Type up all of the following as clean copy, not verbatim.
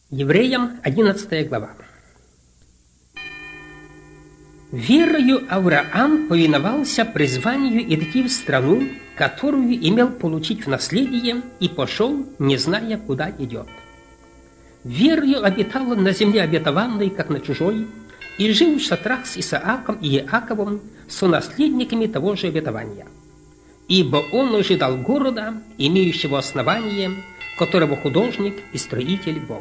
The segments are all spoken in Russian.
Евреям 11 глава. Верою Авраам повиновался призванию идти в страну, которую имел получить в наследие, и пошел, не зная, куда идет. Верою обитал он на земле обетованной, как на чужой, и жил в шатрах с Исааком и Иаковом, сонаследниками того же обетования. Ибо он ожидал города, имеющего основание, которого художник и строитель Бог.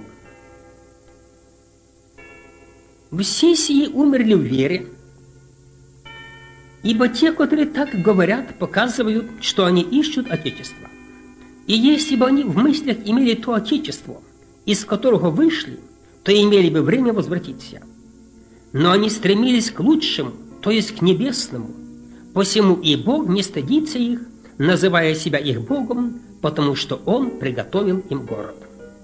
Все сии умерли в вере, ибо те, которые так говорят, показывают, что они ищут Отечество. И если бы они в мыслях имели то Отечество, из которого вышли, то имели бы время возвратиться. Но они стремились к лучшему, то есть к небесному. Посему и Бог не стыдится их, называя себя их Богом, потому что Он приготовил им город.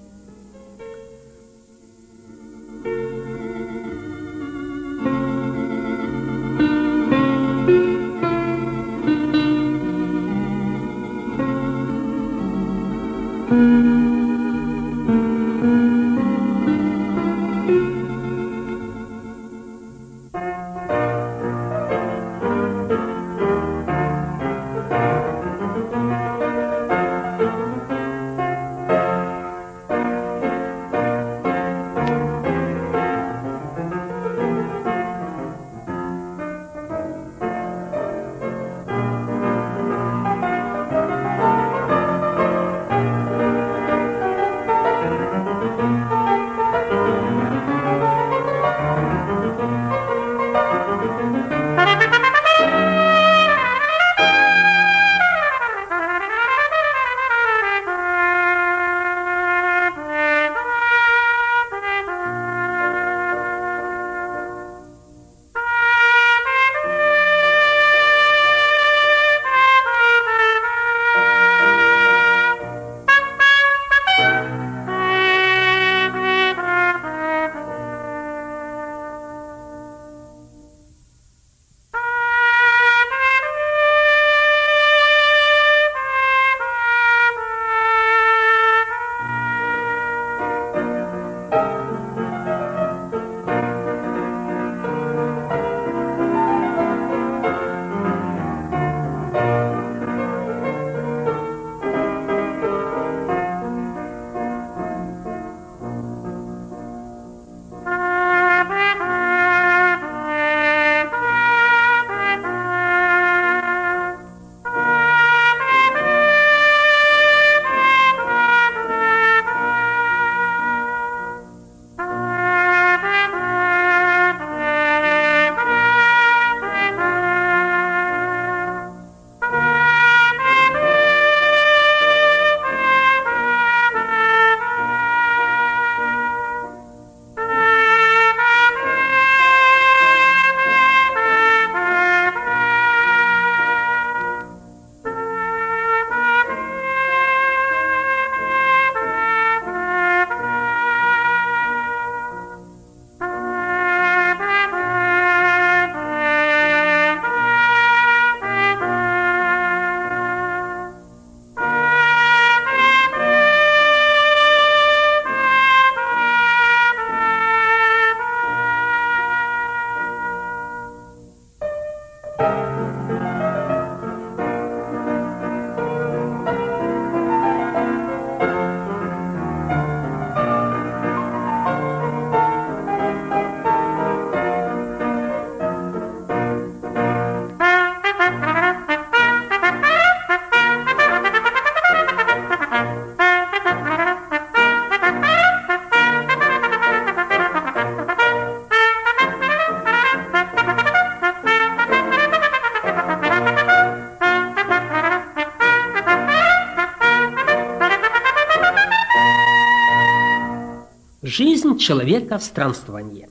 Жизнь человека в странствовании.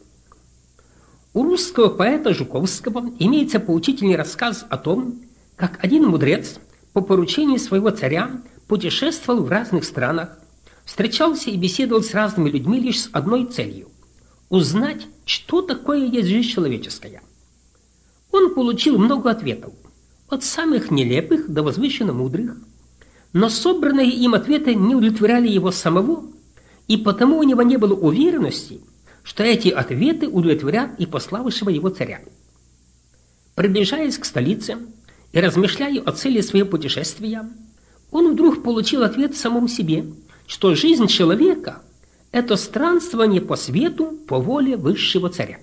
У русского поэта Жуковского имеется поучительный рассказ о том, как один мудрец по поручению своего царя путешествовал в разных странах, встречался и беседовал с разными людьми лишь с одной целью – узнать, что такое есть жизнь человеческая. Он получил много ответов, от самых нелепых до возвышенно мудрых, но собранные им ответы не удовлетворяли его самого, и потому у него не было уверенности, что эти ответы удовлетворят и пославшего его царя. Приближаясь к столице и размышляя о цели своего путешествия, он вдруг получил ответ самому себе, что жизнь человека – это странствование по свету по воле высшего царя.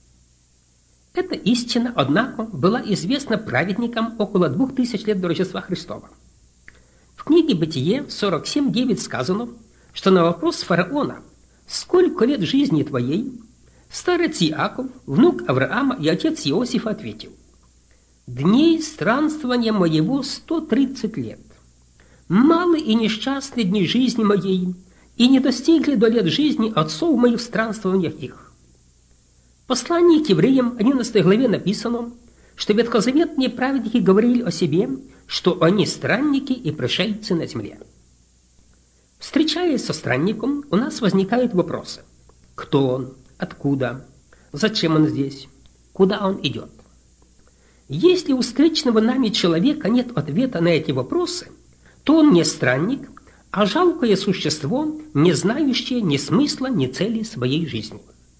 Эта истина, однако, была известна праведникам около 2000 лет до Рождества Христова. В книге «Бытие» 47:9 сказано, что на вопрос фараона «Сколько лет жизни твоей?» старец Иаков, внук Авраама и отец Иосифа ответил: «Дней странствования моего 130 лет. Малы и несчастны дни жизни моей, и не достигли до лет жизни отцов моих в странствованиях их». В послании к евреям 11 главе написано, что ветхозаветные праведники говорили о себе, что они странники и пришельцы на земле. Встречаясь со странником, у нас возникают вопросы: кто он, откуда, зачем он здесь, куда он идет. Если у встречного нами человека нет ответа на эти вопросы, то он не странник, а жалкое существо, не знающее ни смысла, ни цели своей жизни.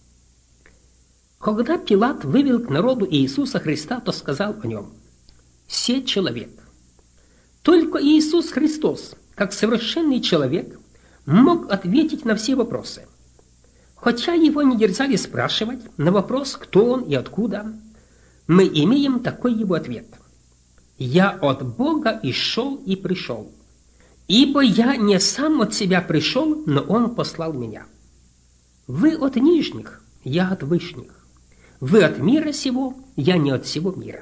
Когда Пилат вывел к народу Иисуса Христа, то сказал о нем: «Се человек». Только Иисус Христос, как совершенный человек, мог ответить на все вопросы. Хотя его не дерзали спрашивать на вопрос, кто он и откуда, мы имеем такой его ответ: «Я от Бога и шел и пришел, ибо я не сам от себя пришел, но Он послал меня. Вы от нижних, я от вышних. Вы от мира сего, я не от всего мира».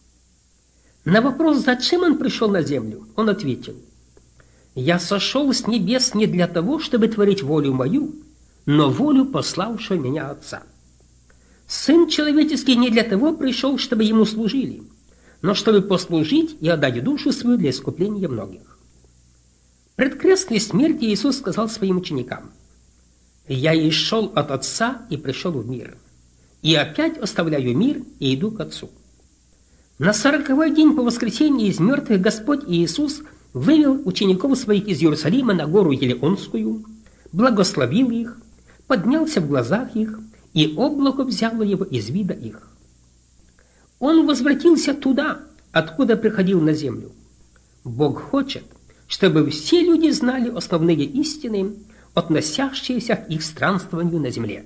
На вопрос, зачем он пришел на землю, он ответил: «Я сошел с небес не для того, чтобы творить волю мою, но волю пославшего меня Отца. Сын человеческий не для того пришел, чтобы ему служили, но чтобы послужить и отдать душу свою для искупления многих». В предкрестной смерти Иисус сказал своим ученикам: «Я и шел от Отца и пришел в мир, и опять оставляю мир и иду к Отцу». На 40-й день по воскресении из мертвых Господь Иисус вывел учеников своих из Иерусалима на гору Елеонскую, благословил их, поднялся в глазах их, и облако взяло его из вида их. Он возвратился туда, откуда приходил на землю. Бог хочет, чтобы все люди знали основные истины, относящиеся к их странствованию на земле.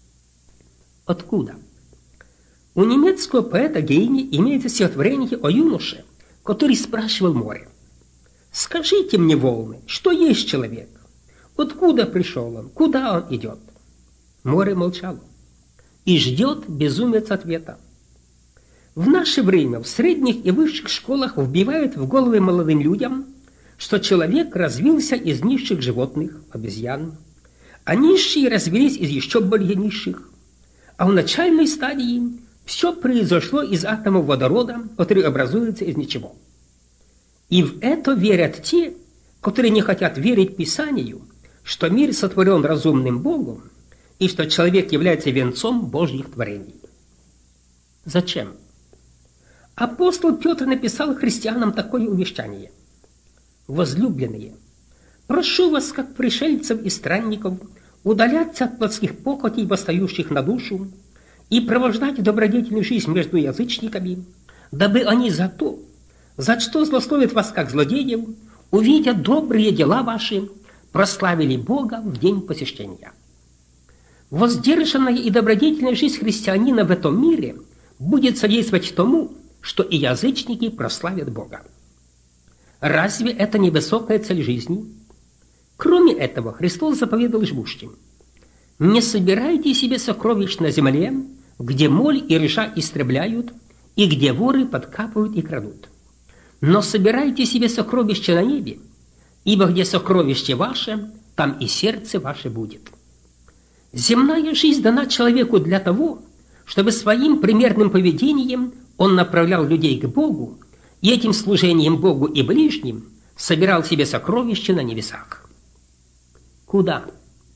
Откуда? У немецкого поэта Гейне имеется стихотворение о юноше, который спрашивал море: «Скажите мне, волны, что есть человек? Откуда пришел он? Куда он идет?» Море молчало, и ждет безумец ответа. В наше время в средних и высших школах вбивают в головы молодым людям, что человек развился из низших животных, обезьян, а низшие развились из еще более низших, а в начальной стадии все произошло из атомов водорода, который образуется из ничего. И в это верят те, которые не хотят верить Писанию, что мир сотворен разумным Богом и что человек является венцом Божьих творений. Зачем? Апостол Петр написал христианам такое увещание: «Возлюбленные, прошу вас, как пришельцев и странников, удаляться от плотских похотей, восстающих на душу, и провождать добродетельную жизнь между язычниками, дабы они за то, за что злословят вас как злодеев, увидя добрые дела ваши, прославили Бога в день посещения». Воздержанная и добродетельная жизнь христианина в этом мире будет содействовать тому, что и язычники прославят Бога. Разве это не высокая цель жизни? Кроме этого, Христос заповедал живущим: «Не собирайте себе сокровищ на земле, где моль и ржа истребляют, и где воры подкапывают и крадут. Но собирайте себе сокровища на небе, ибо где сокровище ваше, там и сердце ваше будет». Земная жизнь дана человеку для того, чтобы своим примерным поведением он направлял людей к Богу, и этим служением Богу и ближним собирал себе сокровища на небесах. Куда?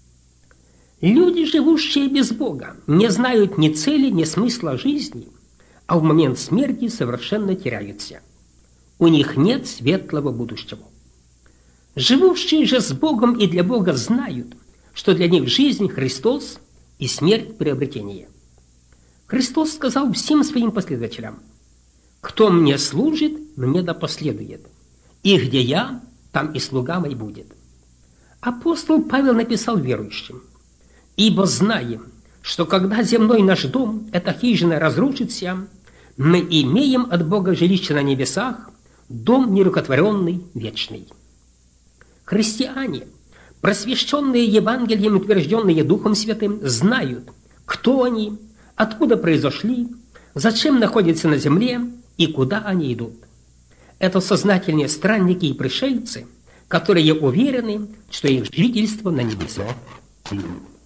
Люди, живущие без Бога, не знают ни цели, ни смысла жизни, а в момент смерти совершенно теряются. У них нет светлого будущего. Живущие же с Богом и для Бога знают, что для них жизнь Христос и смерть приобретение. Христос сказал всем своим последователям: «Кто мне служит, мне да последует, и где я, там и слуга мой будет». Апостол Павел написал верующим: «Ибо знаем, что когда земной наш дом, эта хижина, разрушится, мы имеем от Бога жилище на небесах, дом нерукотворенный, вечный». Христиане, просвещенные Евангелием и утвержденные Духом Святым, знают, кто они, откуда произошли, зачем находятся на земле и куда они идут. Это сознательные странники и пришельцы, которые уверены, что их жительство на небесах.